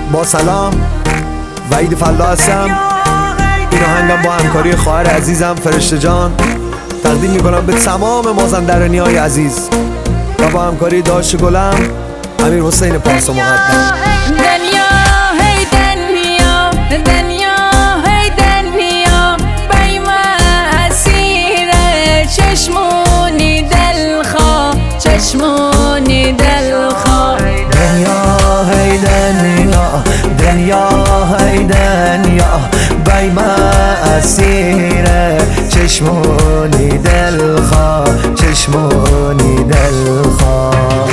با سلام، وحید فلا هستم. این آهنگم با همکاری خواهر عزیزم فرشته جان تقدیم میکنم به تمام مازندرانی های عزیز و با همکاری داش گلم امیر حسین پارسا مقدم. دنیا هی دنیا، دنیا هی دنیا، بی من اسیره چشمونی دلخواه، چشمونی دلخواه. دنیا هی دنیا، دنیا هی دنیا، بی من اسیره چشمونی دلخواه، چشمونی دلخواه.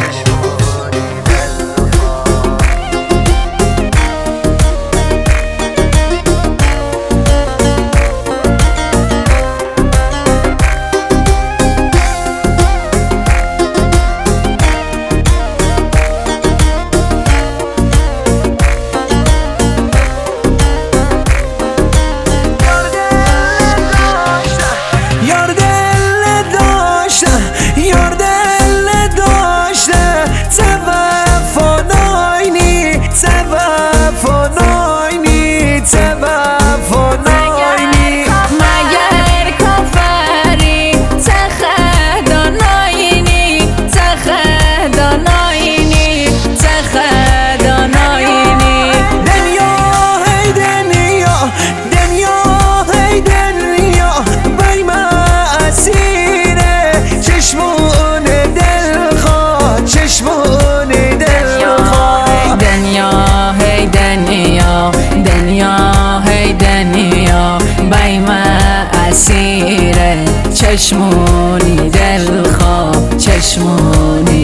چشمونی دلخواه، چشمونی